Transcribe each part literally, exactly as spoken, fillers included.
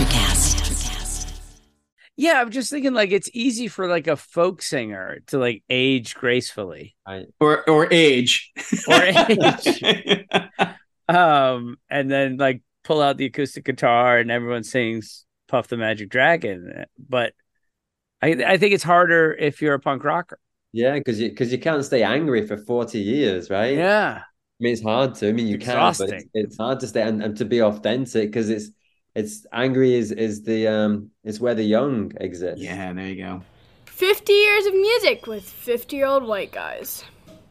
Electrocast. Yeah, I'm just thinking like it's easy for like a folk singer to like age gracefully. I, or or age. Or age. Um, and then like pull out the acoustic guitar and everyone sings Puff the Magic Dragon. But I I think it's harder if you're a punk rocker. yeah, because you because you can't stay angry for forty years, right? Yeah. I mean, it's hard to. I mean, you can, but it's, Exhausting. it's hard to stay and, and to be authentic because it's it's angry is is the um it's where the young exist. Yeah, there you go. fifty years of music with fifty-year-old white guys.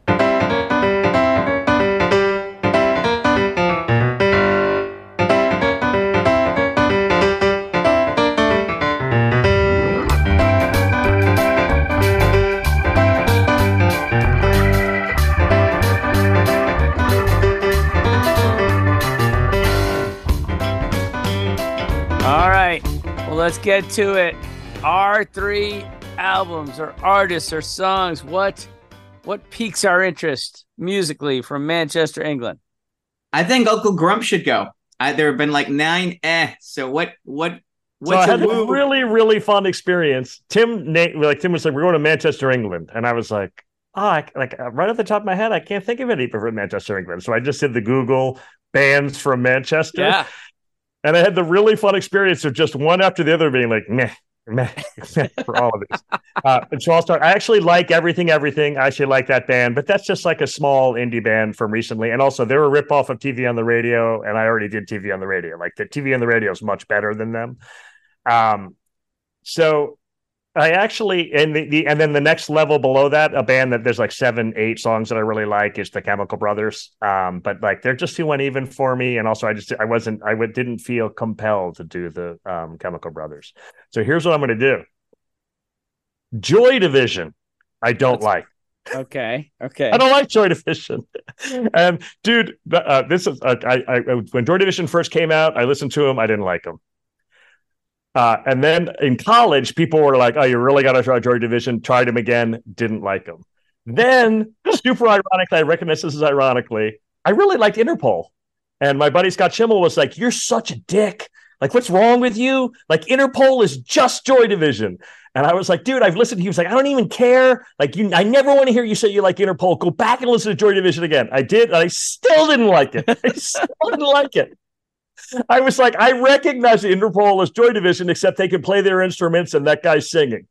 All right. Well, let's get to it. Our three albums or artists or songs. What what piques our interest musically from Manchester, England? I think Uncle Grump should go. I, there have been like nine eh. So what what So what's I a had a woo? really, really fun experience. Tim, Nate, like Tim was like, we're going to Manchester, England, and I was like, oh, I, like uh, right off the top of my head, I can't think of any from Manchester, England. So I just did the Google bands from Manchester, Yeah. and I had the really fun experience of just one after the other being like, meh, meh, meh for all of these. Uh, and so I'll start. I actually like Everything, Everything. I actually like that band, but that's just like a small indie band from recently. And also, they're a ripoff of T V on the Radio, and I already did T V on the Radio. Like the T V on the Radio is much better than them. Um, so I actually, and the, the and then the next level below that, a band that there's like seven, eight songs that I really like is the Chemical Brothers. Um, but like they're just too uneven for me, and also I just I wasn't I would, didn't feel compelled to do the um, Chemical Brothers. So here's what I'm going to do. Joy Division, I don't That's- like. Okay. Okay. I don't like Joy Division. And dude, uh, this is uh, I, I when Joy Division first came out, I listened to them. I didn't like them. Uh, and then in college, people were like, "Oh, you really got to try Joy Division." Tried them again, didn't like them. Then, super ironically, I recognize this is ironically, I really liked Interpol. And my buddy Scott Schimmel was like, "You're such a dick. Like, what's wrong with you? Like, Interpol is just Joy Division." And I was like, "Dude, I've listened." He was like, "I don't even care. Like, you, I never want to hear you say you like Interpol. Go back and listen to Joy Division again." I did, and I still didn't like it. I still didn't like it. I was like, I recognize Interpol as Joy Division, except they can play their instruments and that guy's singing.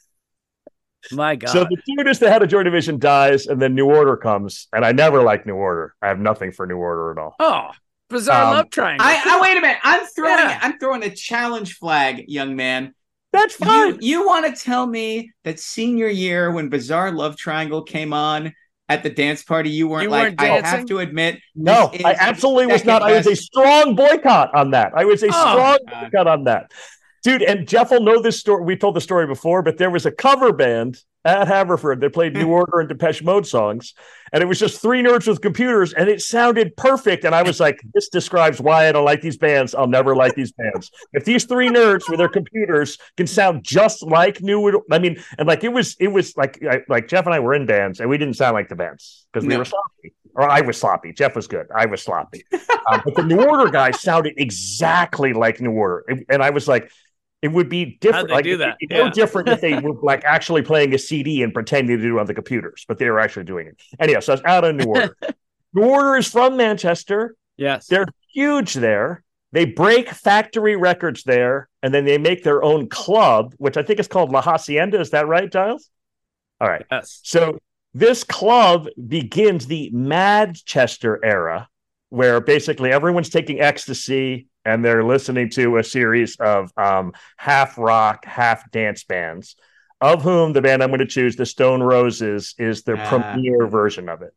My God. So the dude is the head of Joy Division dies, and then New Order comes, and I never liked New Order. I have nothing for New Order at all. Oh, Bizarre Um, Love Triangle. I, I wait a minute. I'm throwing Yeah. I'm throwing a challenge flag, young man. That's fine. You you want to tell me that senior year when Bizarre Love Triangle came on at the dance party, you weren't You like, weren't I have dancing? to admit, No, this I is absolutely was second not. I was a best- strong boycott on that. I was a Oh, strong God. boycott on that. Dude, and Jeff will know this story. We told the story before, but there was a cover band at Haverford that played New Order and Depeche Mode songs, and it was just three nerds with computers, and it sounded perfect. And I was like, this describes why I don't like these bands. I'll never like these bands. If these three nerds with their computers can sound just like New Order, I mean, and like it was, it was like, I, like Jeff and I were in bands, and we didn't sound like the bands because we No. were sloppy. Or I was sloppy. Jeff was good. I was sloppy. Um, but the New Order guys sounded exactly like New Order, and, and I was like, it would be different. How'd they like, do that? It'd be no Yeah. different if they were like actually playing a C D and pretending to do it on the computers, but they were actually doing it. Anyhow, so I was out of New Order. New Order is from Manchester. Yes. They're huge there. They break factory records there, and then they make their own club, which I think is called La Hacienda. Is that right, Giles? All right. Yes. So this club begins the Madchester era, where basically everyone's taking ecstasy and they're listening to a series of um, half rock, half dance bands, of whom the band I'm going to choose, the Stone Roses, is their Ah. premier version of it.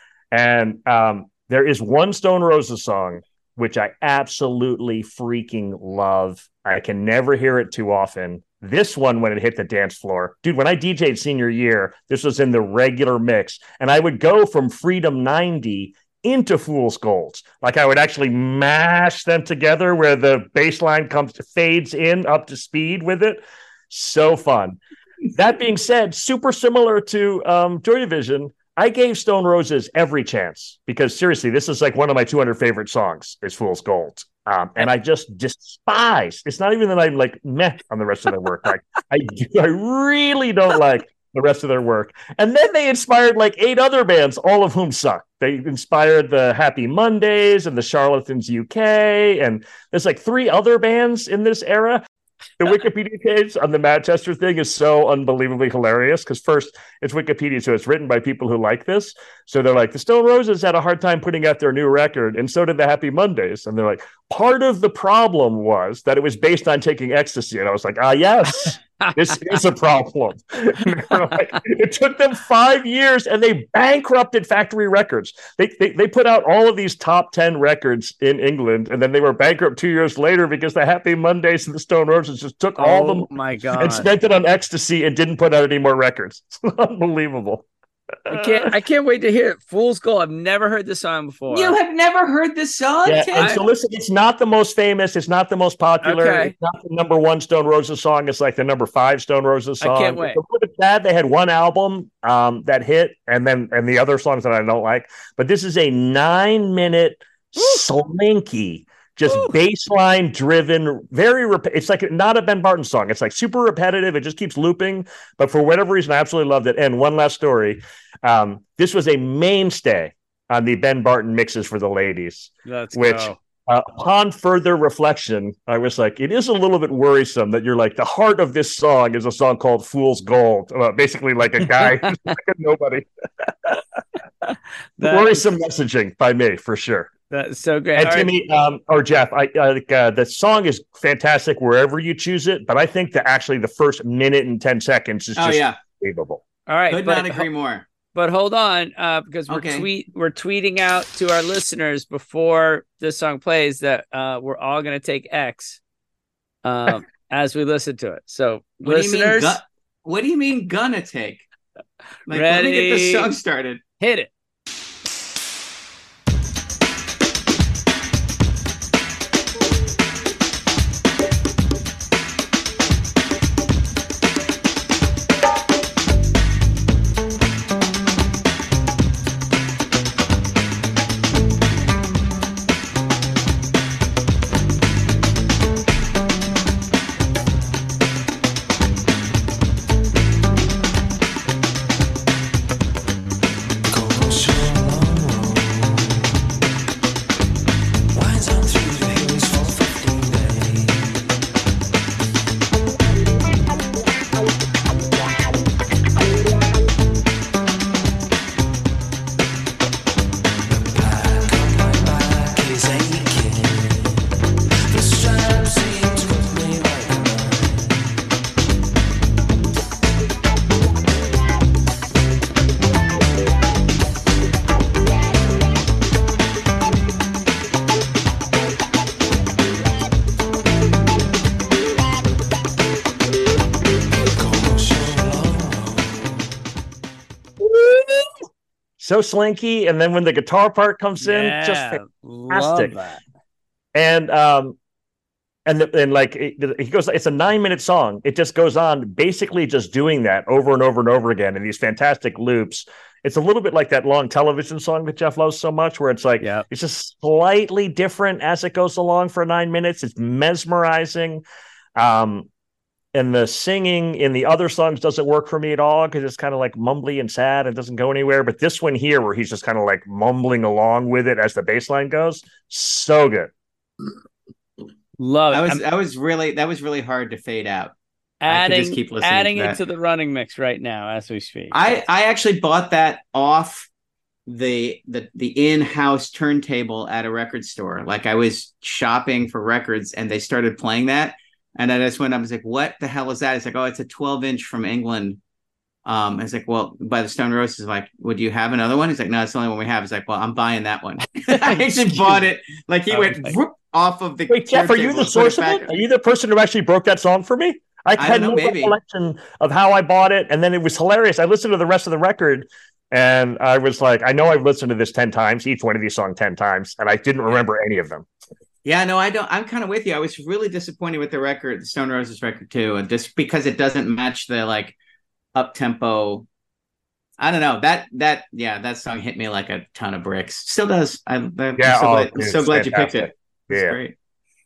And um, there is one Stone Roses song which I absolutely freaking love. I can never hear it too often. This one, when it hit the dance floor, dude, when I D J'd senior year, this was in the regular mix, and I would go from Freedom ninety into Fool's Golds. Like I would actually mash them together where the bass line comes fades in up to speed with it. So fun. That being said, super similar to um, Joy Division, I gave Stone Roses every chance because seriously, this is like one of my two hundred favorite songs is Fool's Gold. Um, and I just despise, it's not even that I'm like meh on the rest of their work. Like I do, I really don't like the rest of their work. And then they inspired like eight other bands, all of whom suck. They inspired the Happy Mondays and the Charlatans U K. And there's like three other bands in this era. The Wikipedia page on the Manchester thing is so unbelievably hilarious because first, it's Wikipedia, so it's written by people who like this. So they're like, the Stone Roses had a hard time putting out their new record, and so did the Happy Mondays. And they're like, part of the problem was that it was based on taking ecstasy. And I was like, ah, yes, this is a problem. Like, it took them five years, and they bankrupted Factory Records. They, they they put out all of these top ten records in England, and then they were bankrupt two years later because the Happy Mondays and the Stone Roses just took all Oh the money my god! and spent it on ecstasy and didn't put out any more records. It's unbelievable. I can't. I can't wait to hear it. Fool's Gold. I've never heard this song before. You have never heard this song, Yeah, Tim? and so listen, it's not the most famous, it's not the most popular, Okay. it's not the number one Stone Roses song, it's like the number five Stone Roses I song. can't wait. It's a little bit sad. They had one album um, that hit, and then and the other songs that I don't like. But this is a nine minute slinky, just Ooh. bass line driven, very rep- it's like not a Ben Barton song. It's like super repetitive. It just keeps looping. But for whatever reason, I absolutely loved it. And one last story. Um, this was a mainstay on the Ben Barton mixes for the ladies, Let's which go. uh, upon further reflection, I was like, it is a little bit worrisome that you're like, the heart of this song is a song called Fool's Gold. Uh, basically like a guy, who's like a nobody. That- Worrisome messaging by me, for sure. That's so great. And All right. Timmy, um, or Jeff, I uh, like, uh, the song is fantastic wherever you choose it, but I think that actually the first minute and ten seconds is Oh just yeah, unbelievable. All right. could but, not agree more. But hold on, uh, because we're Okay. tweet we're tweeting out to our listeners before this song plays that uh, we're all going to take X um, as we listen to it. So, What do you mean? listeners, Gu- what do you mean gonna take? Like, let me get Ready? this song started. hit it. So slinky, and then when the guitar part comes in, just Yeah, fantastic. love that. And um, and the, and like it, he goes, it's a nine minute song. It just goes on, basically just doing that over and over and over again in these fantastic loops. It's a little bit like that long television song that Jeff loves so much, where it's like Yeah. it's just slightly different as it goes along for nine minutes. It's mesmerizing. Um, and the singing in the other songs doesn't work for me at all because it's kind of like mumbly and sad and doesn't go anywhere. But this one here, where he's just kind of like mumbling along with it as the bass line goes, so good. Love it. I was I'm that was really that was really hard to fade out. I could adding just keep listening adding to it that. to the running mix right now as we speak. I I actually bought that off the the the in-house turntable at a record store. Like I was shopping for records and they started playing that, and I just went up and was like, "What the hell is that?" It's like, "Oh, it's a twelve inch from England." Um, it's like, "Well, by the Stone Roses." I'm like, "Would you have another one?" He's like, "No, it's the only one we have." It's like, "Well, I'm buying that one." I actually bought it. Like he Oh, went my- whoop off of the. Wait, Jeff, are you turntable the and put source of back- it? Are you the person who actually broke that song for me? I, I had don't no know, maybe. recollection of how I bought it, and then it was hilarious. I listened to the rest of the record, and I was like, I know I've listened to this ten times, each one of these songs ten times, and I didn't remember any of them. Yeah, no, I don't. I'm kind of with you. I was really disappointed with the record, the Stone Roses record too, and just because it doesn't match the like up tempo I don't know that that yeah that song hit me like a ton of bricks. Still does. I, I'm Yeah, so oh, glad, I'm dude, so it's glad you picked fantastic. it. It's Yeah. great.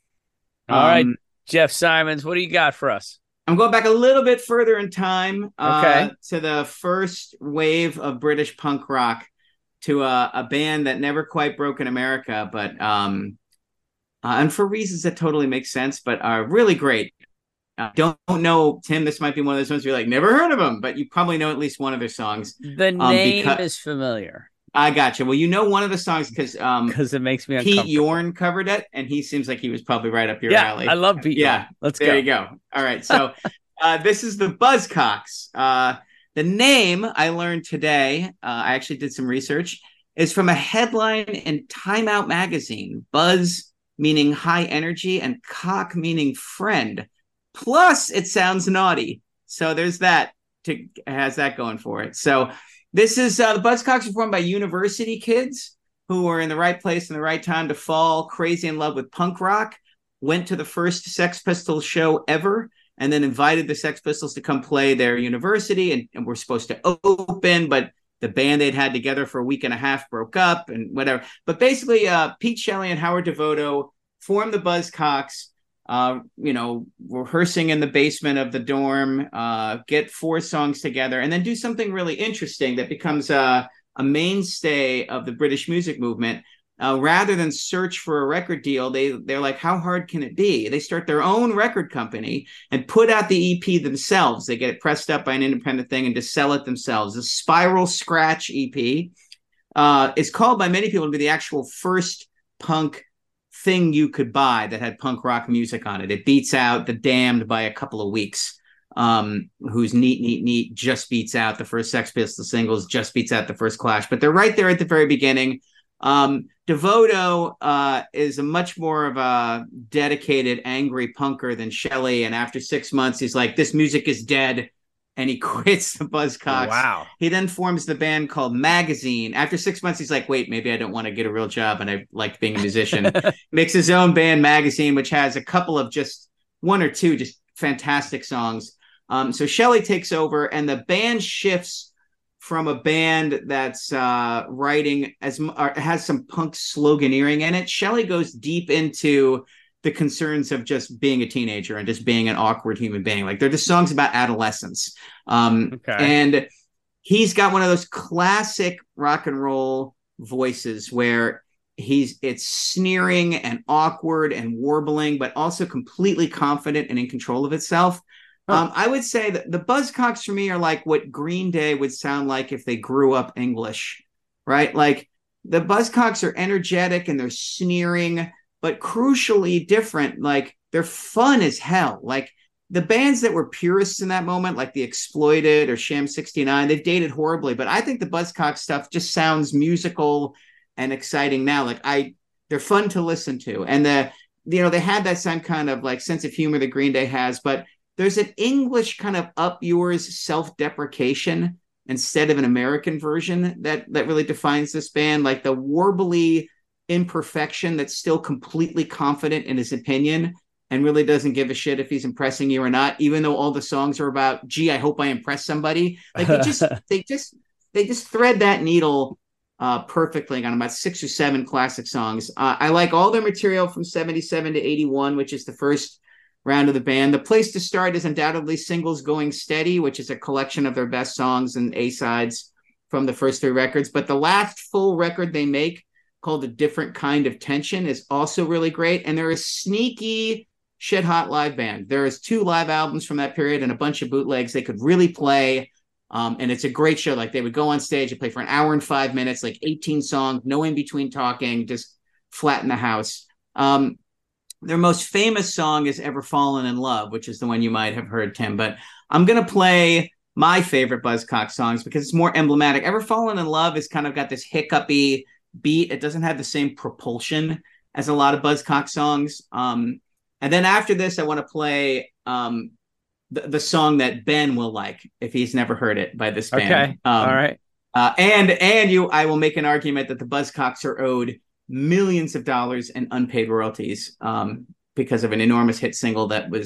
All right, Um, Jeff Simons, what do you got for us? I'm going back a little bit further in time uh, Okay. to the first wave of British punk rock, to a, a band that never quite broke in America, but um, uh, and for reasons that totally make sense, but are really great. Uh, don't, don't know, Tim. This might be one of those ones where you're like, never heard of them, but you probably know at least one of their songs. The Um, name because is familiar I got you. Well, you know one of the songs because um, because it makes me Pete uncomfortable. Yorn covered it, and he seems like he was probably right up your Yeah, alley. I love Pete Yeah, Yorn. Let's there go. you go. All right, so uh, this is the Buzzcocks. Uh, the name I learned today, uh, I actually did some research, is from a headline in Time Out magazine. Buzz meaning high energy, and cock meaning friend. Plus, it sounds naughty. So there's that. To has that going for it. So this is uh, the Buzzcocks are formed by university kids who were in the right place in the right time to fall crazy in love with punk rock. Went to the first Sex Pistols show ever, and then invited the Sex Pistols to come play their university, and, and were supposed to open, but the band they'd had together for a week and a half broke up and whatever. But basically, uh, Pete Shelley and Howard Devoto formed the Buzzcocks, uh, you know, rehearsing in the basement of the dorm, uh, get four songs together, and then do something really interesting that becomes uh, a mainstay of the British music movement. Uh, rather than search for a record deal, they they're like, how hard can it be? They start their own record company and put out the E P themselves. They get it pressed up by an independent thing and just sell it themselves. The Spiral Scratch E P uh, is called by many people to be the actual first punk thing you could buy that had punk rock music on it. It beats out The Damned by a couple of weeks. Um, whose Neat, Neat, Neat just beats out the first Sex Pistols singles, just beats out the first Clash. But they're right there at the very beginning. Um, Devoto uh, is a much more of a dedicated, angry punker than Shelley. And after six months, he's like, this music is dead. And he quits the Buzzcocks. Wow. He then forms the band called Magazine. After six months, he's like, wait, maybe I don't want to get a real job and I like being a musician. Makes his own band, Magazine, which has a couple of just one or two just fantastic songs. Um, so Shelley takes over, and the band shifts from a band that's uh, writing as uh, has some punk sloganeering in it. Shelley goes deep into the concerns of just being a teenager and just being an awkward human being. Like they're just songs about adolescence. Um, Okay. And he's got one of those classic rock and roll voices where he's it's sneering and awkward and warbling, but also completely confident and in control of itself. Um, I would say that the Buzzcocks for me are like what Green Day would sound like if they grew up English, right? Like the Buzzcocks are energetic and they're sneering, but crucially different. Like they're fun as hell. Like the bands that were purists in that moment, like The Exploited or Sham sixty-nine, they've dated horribly, but I think the Buzzcocks stuff just sounds musical and exciting now. Like I, they're fun to listen to. And the, you know, they had that same kind of like sense of humor that Green Day has, but there's an English kind of up yours self-deprecation instead of an American version that that really defines this band, like the warbly imperfection that's still completely confident in his opinion and really doesn't give a shit if he's impressing you or not, even though all the songs are about, gee, I hope I impress somebody. Like they just they just they just thread that needle uh, perfectly on about six or seven classic songs. Uh, I like all their material from seventy-seven to eighty-one, which is the first round of the band. The place to start is undoubtedly Singles Going Steady, which is a collection of their best songs and A-sides from the first three records. But the last full record they make, called A Different Kind of Tension, is also really great. And they're a sneaky shit hot live band. There is two live albums from that period and a bunch of bootlegs they could really play. Um, and it's a great show. Like they would go on stage and play for an hour and five minutes, like eighteen songs, no in between talking, just flatten the house. Um, Their most famous song is Ever Fallen in Love, which is the one you might have heard, Tim. But I'm going to play my favorite Buzzcocks songs because it's more emblematic. Ever Fallen in Love has kind of got this hiccupy beat. It doesn't have the same propulsion as a lot of Buzzcocks songs. Um, and then after this, I want to play um, the, the song that Ben will like if he's never heard it by this band. Okay. Um, All right. Uh, and and you, I will make an argument that the Buzzcocks are owed millions of dollars in unpaid royalties um, because of an enormous hit single that was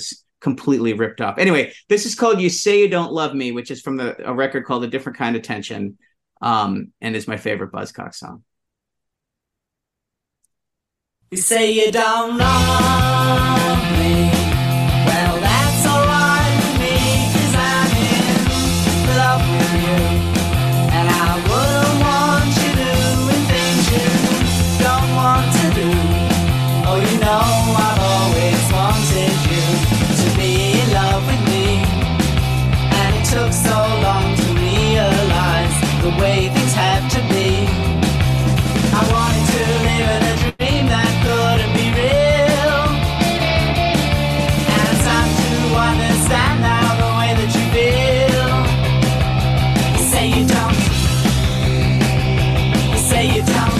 completely ripped off. Anyway, this is called "You Say You Don't Love Me," which is from the a record called "A Different Kind of Tension," um, and is my favorite Buzzcocks song. You say you don't love me. Well, that's alright with me, 'cause I'm in love with you. And I wouldn't want you doing things you don't want to do. Oh, you know I've always wanted you to be in love with me. And it took so long to realize the way things had to be. I wanted to live in a dream that couldn't be real. And it's time to understand now the way that you feel. You say you don't. You say you don't.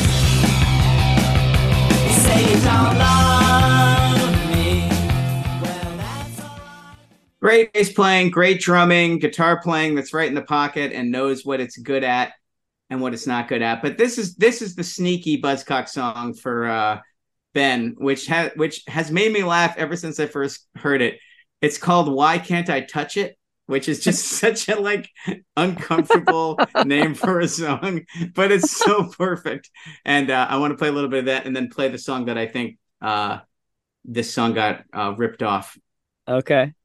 You say you don't love me. Well, that's alright. Great bass playing, great drumming, guitar playing that's right in the pocket and knows what it's good at and what it's not good at. But this is this is the sneaky Buzzcock song for uh, Ben, which has which has made me laugh ever since I first heard it. It's called "Why Can't I Touch It," which is just such a like uncomfortable name for a song, but it's so perfect. And uh, I want to play a little bit of that and then play the song that I think uh, this song got uh, ripped off. Okay.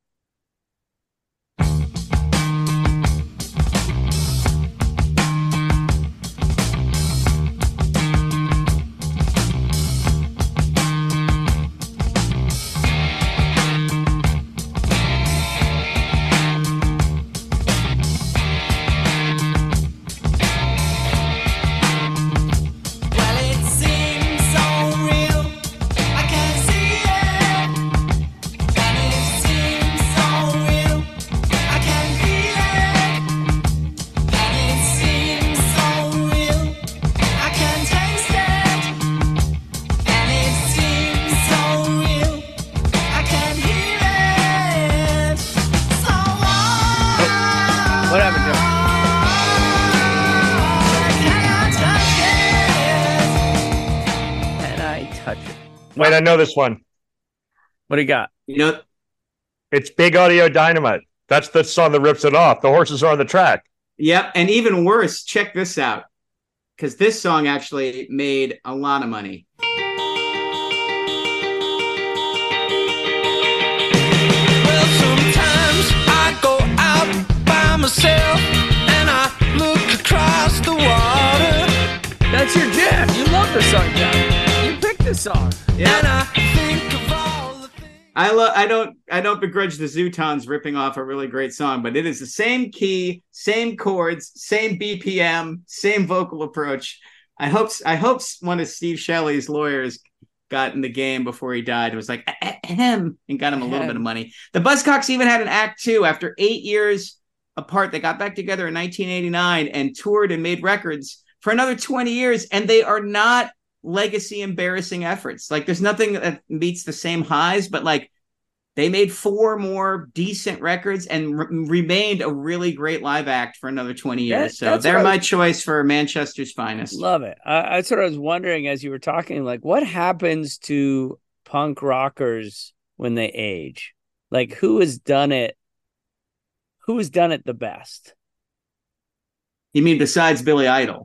Well, it seems so real. I can't see it. And it seems so real. I can feel it. And it seems so real. I can taste it. And it seems so real. I can hear it. So why? What happened, Joe? Can I touch it? Can I touch it? Wait, I know this one. What do you got? You know, It's Big Audio Dynamite. That's the song that rips it off. The horses are on the track. yep. And even worse, check this out. Because this song actually made a lot of money. Well, sometimes I go out by myself and I look across the water That's your jam. You love the song, John. You picked the song. and I think of all the things. I love. I don't. I don't begrudge the Zootons ripping off a really great song, but it is the same key, same chords, same B P M, same vocal approach. I hope. I hope one of Steve Shelley's lawyers got in the game before he died. It was like ahem, and got him a little bit of money. The Buzzcocks even had an act two after eight years apart. They got back together in nineteen eighty-nine and toured and made records for another twenty years, and they are not legacy embarrassing efforts. Like there's nothing that meets the same highs, but like they made four more decent records and re- remained a really great live act for another twenty years. That- so that's they're what I my was- choice for Manchester's finest. Love it. I, that's what I was wondering as you were talking. Like, what happens to punk rockers when they age? Like, who has done it? Who has done it the best? You mean besides Billy Idol?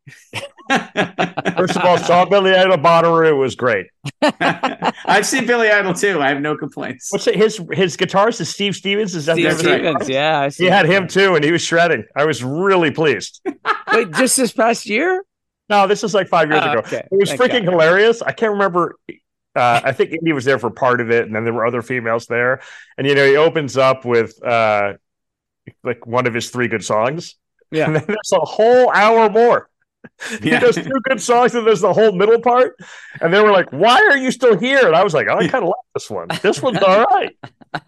First of all, saw Billy Idol Bonnaroo was great. I've seen Billy Idol too. I have no complaints. What's it? His his guitarist is Steve Stevens. Is that Steve the name of the Stevens. guitarist? Yeah, I see He had that. him too, and he was shredding. I was really pleased. Wait, just this past year? No, this is like five years Oh, ago. okay. It was Thank freaking God. hilarious. I can't remember. Uh, I think Indy was there for part of it, and then there were other females there. And you know, he opens up with uh, like one of his three good songs, Yeah. and then there's a whole hour more. He Yeah. does two good songs, and there's the whole middle part. And they were like, "Why are you still here?" And I was like, "Oh, I kind of like this one. This one's all right."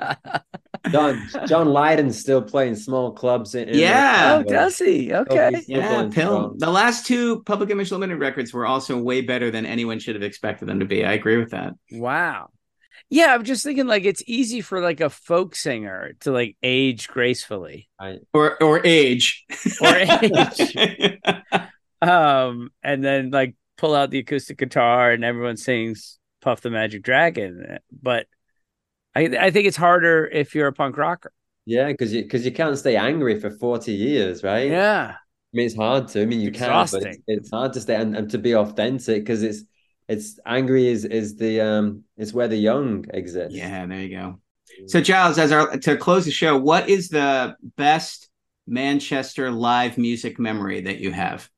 John John Lydon's still playing small clubs in, in Yeah. Oh, does he? Okay. he's still Yeah, going Pill. strong. The last two Public Image Limited records were also way better than anyone should have expected them to be. I agree with that. Wow. Yeah, I'm just thinking like it's easy for like a folk singer to like age gracefully. Or or age. Or age. Um, and then like pull out the acoustic guitar and everyone sings Puff the Magic Dragon. But I I think it's harder if you're a punk rocker. Yeah, because you because you can't stay angry for forty years, right? Yeah. I mean, it's hard to. I mean, you It's can, but it's, exhausting. it's hard to stay and, and to be authentic because it's it's angry is is the um it's where the young exist. Yeah, there you go. So Giles, as our to close the show, what is the best Manchester live music memory that you have?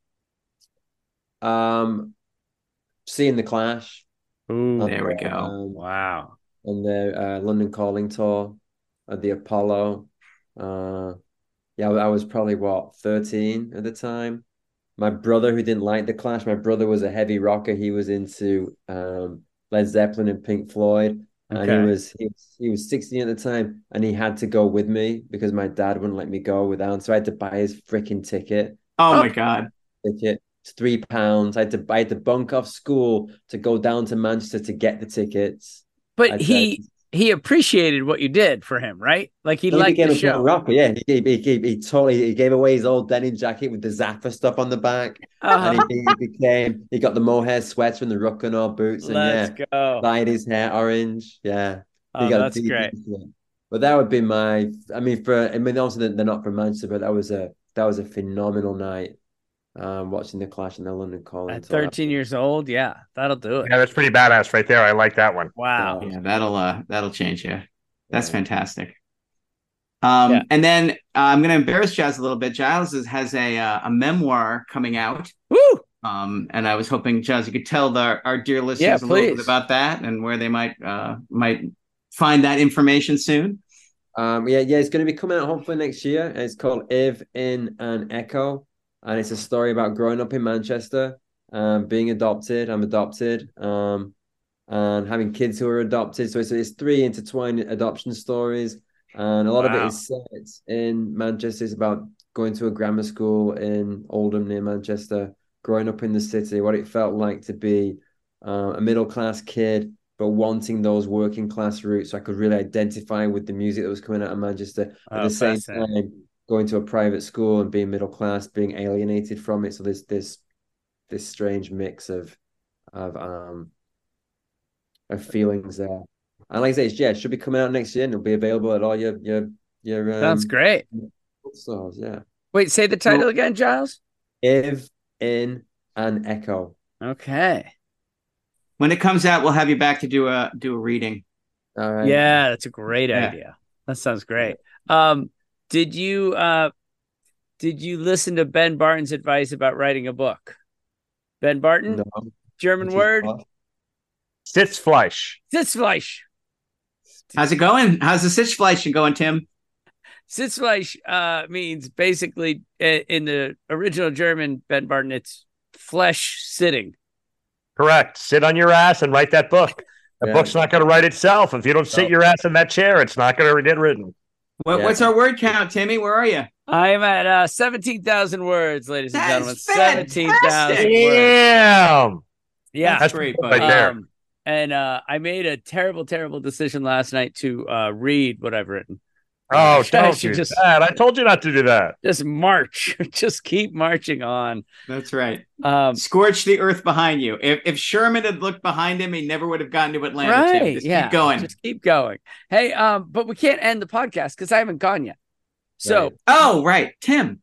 Um, seeing the Clash. Ooh, There we go. Um, wow. on the uh, London Calling tour at the Apollo. Uh, yeah, I was probably what thirteen at the time. My brother, who didn't like the Clash, my brother was a heavy rocker. He was into um, Led Zeppelin and Pink Floyd, and he Okay. was he was he was sixteen at the time, and he had to go with me because my dad wouldn't let me go without. So I had to buy his freaking ticket. Oh my God. Ticket. It's three pounds. I had to I had to bunk off school to go down to Manchester to get the tickets. But I'd he he appreciated what you did for him, right? Like he He liked became the a show. punk rocker, yeah. He, he, he, he totally he gave away his old denim jacket with the Zappa stuff on the back, Uh-huh. and he, he became he got the mohair sweater and the Ruckanor boots, and Let's yeah, go. dyed his hair orange, yeah. He Oh, got that's deep great. into it. But that would be my. I mean, for I mean, also they're not from Manchester, but that was a that was a phenomenal night. Um, watching the Clash in the London Calling. At tour. thirteen years old, yeah, that'll do it. Yeah, that's pretty badass right there. I like that one. Wow. Yeah, that'll uh that'll change you. That's yeah. fantastic. Um, yeah. And then uh, I'm going to embarrass Giles a little bit. Giles is, has a uh, a memoir coming out. Woo! Um, and I was hoping, Giles, you could tell the, our dear listeners yeah, a little bit about that and where they might uh, might find that information soon. Um, yeah, yeah, it's going to be coming out hopefully next year. It's called If, In, and Echo, and it's a story about growing up in Manchester, um, being adopted. I'm adopted. Um, and having kids who are adopted. So it's, it's three intertwined adoption stories. And a lot wow. of it is set in Manchester. It's about going to a grammar school in Oldham near Manchester, growing up in the city, what it felt like to be uh, a middle-class kid, but wanting those working class roots. So I could really identify with the music that was coming out of Manchester. Oh, At the same time, going to a private school and being middle-class, being alienated from it. So there's this, this strange mix of, of, um, of feelings there. And like I say, it's, yeah, it should be coming out next year and it'll be available at all your your your um, sounds great. Stores, yeah. Wait, say the title well, again, Giles. If, In, and Echo. Okay. When it comes out, we'll have you back to do a do a reading. All right. Yeah, that's a great yeah. idea. That sounds great. Um, did you uh did you listen to Ben Barton's advice about writing a book? Ben Barton? No. German word? Sitzfleisch. Sitzfleisch. How's it going? How's the Sitzfleisch going, Tim? Sitzfleisch uh, means basically in the original German, Ben Barton, it's flesh sitting. Correct. Sit on your ass and write that book. The yeah. book's not going to write itself. If you don't sit your ass in that chair, it's not going to get written. What, yeah. What's our word count, Timmy? Where are you? I am at uh, seventeen thousand words, ladies and gentlemen. seventeen thousand words. Damn. Yeah. That's great, right there. Um, and uh, I made a terrible, terrible decision last night to uh, read what I've written. Oh, don't do just, that. I told you not to do that. Just march. Just keep marching on. That's right. Um, Scorch the earth behind you. If if Sherman had looked behind him, he never would have gotten to Atlanta. Right. Tim. Just yeah. keep going. Just keep going. Hey, um, but we can't end the podcast because I haven't gone yet. So right. Oh, right. Tim.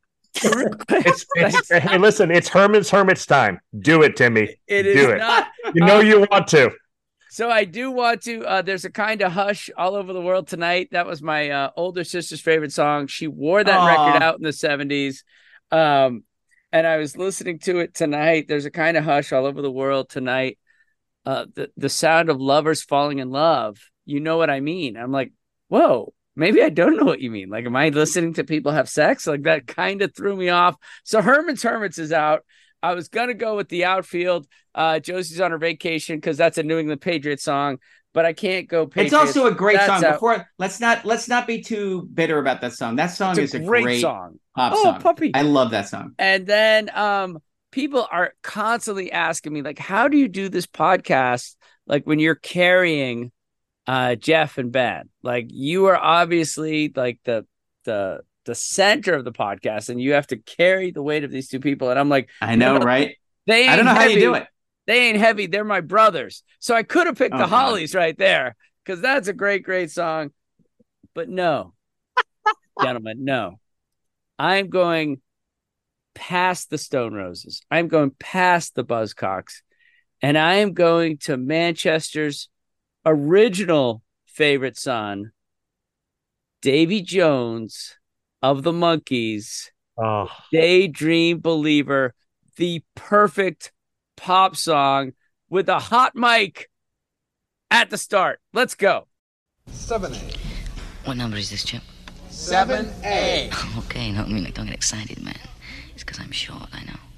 it's, it's, hey, listen, it's Herman's Hermit's time. Do it, Timmy. It do is it. not. You know um, you want to. So I do want to, uh, there's a kind of hush all over the world tonight. That was my uh, older sister's favorite song. She wore that Aww. record out in the seventies. Um, and I was listening to it tonight. There's a kind of hush all over the world tonight. Uh, the, the sound of lovers falling in love. You know what I mean? I'm like, whoa, maybe I don't know what you mean. Like, am I listening to people have sex? Like that kind of threw me off. So Herman's Hermits is out. I was going to go with the outfield. Uh, Josie's on her vacation because that's a New England Patriots song, but I can't go Patriots. It's also a great that's song. Out. Before let's not let's not be too bitter about that song. That song it's is a great, great song. Pop oh, song. puppy. I love that song. And then um, people are constantly asking me, like, how do you do this podcast? Like when you're carrying uh, Jeff and Ben, like you are obviously like the the the center of the podcast, and you have to carry the weight of these two people. And I'm like, I know, no, no, right? They ain't I don't know heavy. how you do it. They ain't heavy. They're my brothers. So I could have picked oh, the Hollies God. right there because that's a great, great song. But no, gentlemen, no. I'm going past the Stone Roses. I'm going past the Buzzcocks. And I am going to Manchester's original favorite son, Davy Jones of the Monkees, Oh, Daydream Believer, the perfect pop song with a hot mic at the start. Let's go. seven A. What number is this, Chip? seven A. Okay, no, I mean, like, don't get excited, man. It's because I'm short, I know.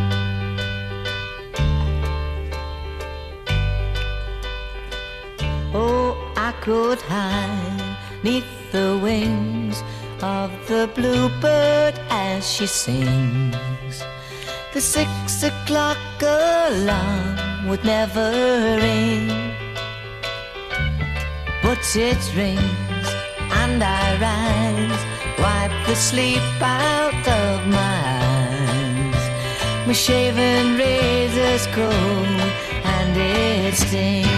Oh, I could hide neath the wings of the bluebird as she sings. The six o'clock alarm would never ring, but it rings and I rise, wipe the sleep out of my eyes. My shaven razor's cold and it stings.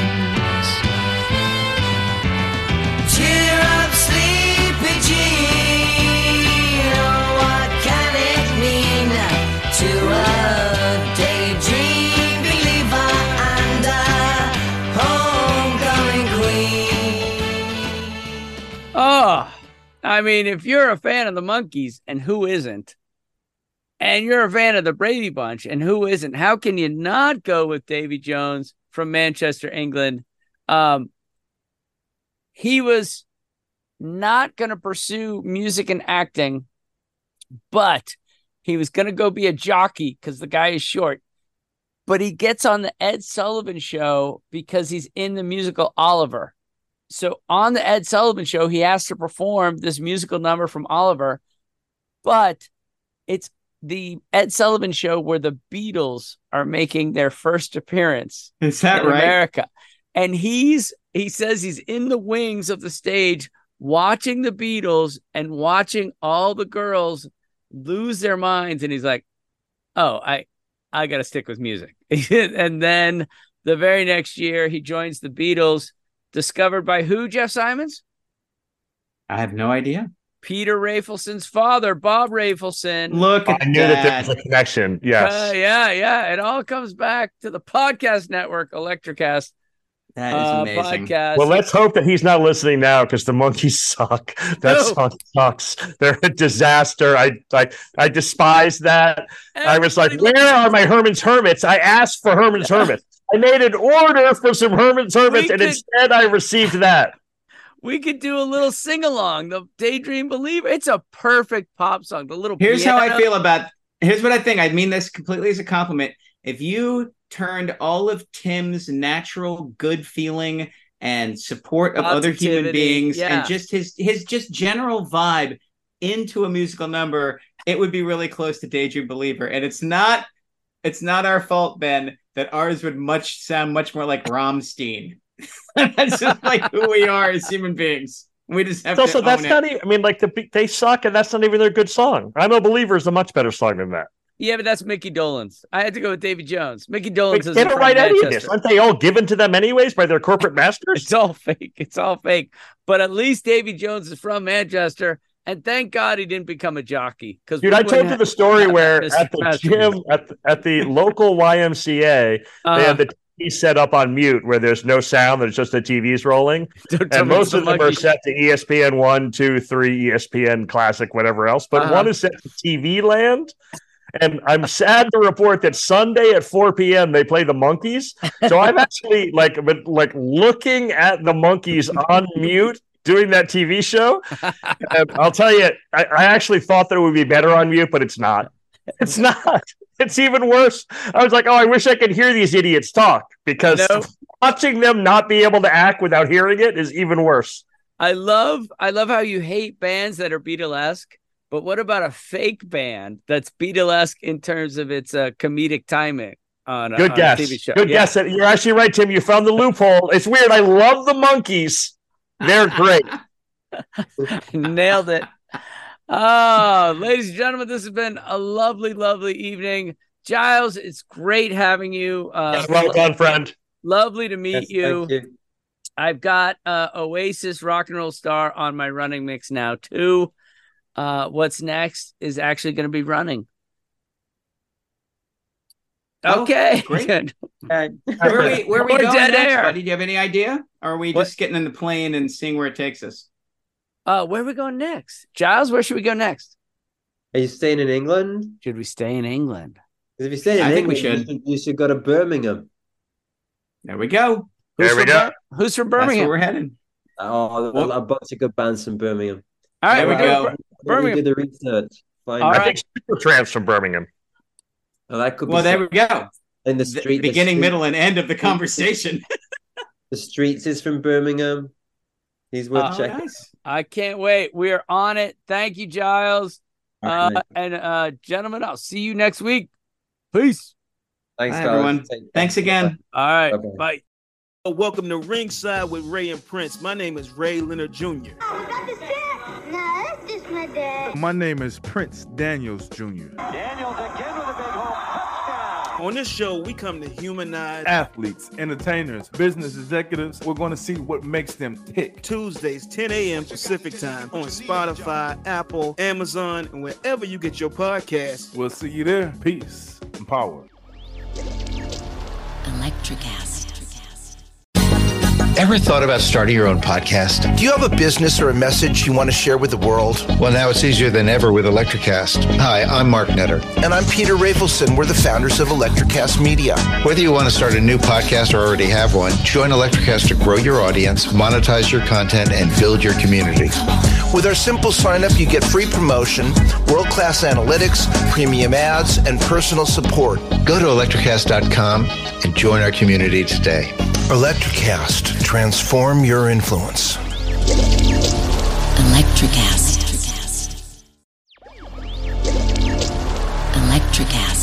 Cheer up, sleepy Jean. Oh, what can it mean to a daydream believer and a homecoming queen? Oh, I mean, if you're a fan of the Monkees, and who isn't, and you're a fan of the Brady Bunch, and who isn't, how can you not go with Davy Jones from Manchester, England? Um, he was not going to pursue music and acting, but he was going to go be a jockey because the guy is short. But he gets on the Ed Sullivan Show because he's in the musical Oliver. So on the Ed Sullivan Show, he has to perform this musical number from Oliver, but it's the Ed Sullivan Show where the Beatles are making their first appearance Is that in right? America. And he's he says he's in the wings of the stage watching the Beatles and watching all the girls lose their minds. And he's like, oh, I, I got to stick with music. And then the very next year, he joins the Beatles, discovered by who, Jeff Simons? I have no idea. Peter Rafelson's father, Bob Rafelson. Look at I knew that there was a connection. Yes. Uh, yeah, yeah. It all comes back to the podcast network, Electrocast. That is uh, amazing. Podcast. Well, let's hope that he's not listening now because the Monkees suck. That No. song sucks. They're a disaster. I like. I despise that. I was like, Everybody "Where are my Herman's Hermits?" I asked for Herman's Hermits. I made an order for some Herman's Hermits, We and could- instead I received that. We could do a little sing along. The Daydream Believer. It's a perfect pop song. The little Here's how I piano. feel about. Here's what I think. I mean this completely as a compliment. If you turned all of Tim's natural good feeling and support of other human Positivity, beings yeah. and just his his just general vibe into a musical number, it would be really close to Daydream Believer. And it's not it's not our fault, Ben, that ours would much sound much more like Rammstein. That's just like who we are as human beings. We just have It's also, to that's own not it. even. I mean, like the they suck, and that's not even their good song. I'm a Believer is a much better song than that. Yeah, but that's Mickey Dolenz. I had to go with Davy Jones. Mickey Like, Dolenz they is don't from write any of this. Manchester. Aren't they all given to them anyways by their corporate masters? It's all fake. It's all fake. But at least Davy Jones is from Manchester, and thank God he didn't become a jockey. Because Dude, I told you the story where at the gym, at the, at the local Y M C A, they Uh, had the T V set up on mute where there's no sound, there's just the T Vs rolling. And most of them are set to E S P N one, two, three, E S P N Classic, whatever else. But Uh-huh. one is set to T V Land. And I'm sad to report that Sunday at four p.m. they play the Monkees. So I've actually like been like looking at the Monkees on mute doing that T V show. And I'll tell you, I, I actually thought that it would be better on mute, but it's not. It's not. It's even worse. I was like, oh, I wish I could hear these idiots talk because No. watching them not be able to act without hearing it is even worse. I love I love how you hate bands that are Beatlesque, but what about a fake band that's Beatlesque in terms of its uh, comedic timing on a, Good on guess. a T V show? Good Yeah. guess. You're actually right, Tim. You found the loophole. It's weird. I love the Monkees. They're great. Nailed it. Oh, ladies and gentlemen, this has been a lovely, lovely evening. Giles, it's great having you. Uh, Well done, friend. Lovely to meet Yes, you. thank you. I've got uh, Oasis Rock and Roll Star on my running mix now, too. Uh, what's next is actually going to be running. Oh, Okay. great. Good. Where are we, where are we More going dead next, air. buddy? Do you have any idea? Or are we What? just getting in the plane and seeing where it takes us? Uh, where are we going next? Giles, where should we go next? Are you staying in England? Should we stay in England? 'Cause if you're staying in I think we England, should. You, should, you should go to Birmingham. There we go. Who's There we from go. Bir- Who's from That's Birmingham? where we're heading. Oh, Well- a bunch of good bands from Birmingham. All right, There we're we doing go. Bir- Let me Birmingham. do the research. Find All out. I think Supertramp's from Birmingham. Oh, that could be Well, there some- we go. in the The street. the beginning, street- middle, and end of the conversation. The Streets is from Birmingham. He's worth Oh, checking. nice. I can't wait. We are on it. Thank you, Giles. Uh, Okay. and uh, gentlemen, I'll see you next week. Peace. Thanks, Bye, guys. everyone. Take care. Thanks again. All right. Okay. Bye. Welcome to Ringside with Ray and Prince. My name is Ray Leonard Junior Oh, is that the set? No, that's just my dad. My name is Prince Daniels Junior Daniels again with a big home touchdown. On this show, we come to humanize Athletes, entertainers, business executives. We're going to see what makes them tick. Tuesdays, ten a.m. Pacific time on Spotify, Apple, Amazon, and wherever you get your podcasts. We'll see you there. Peace and power. Electricast. Ever thought about starting your own podcast? Do you have a business or a message you want to share with the world? Well, now it's easier than ever with Electricast. Hi, I'm Mark Netter. And I'm Peter Rafelson. We're the founders of Electricast Media. Whether you want to start a new podcast or already have one, join Electricast to grow your audience, monetize your content, and build your community. With our simple sign-up, you get free promotion, world-class analytics, premium ads, and personal support. Go to electricast dot com and join our community today. Electricast. Transform your influence. Electricast. Electricast.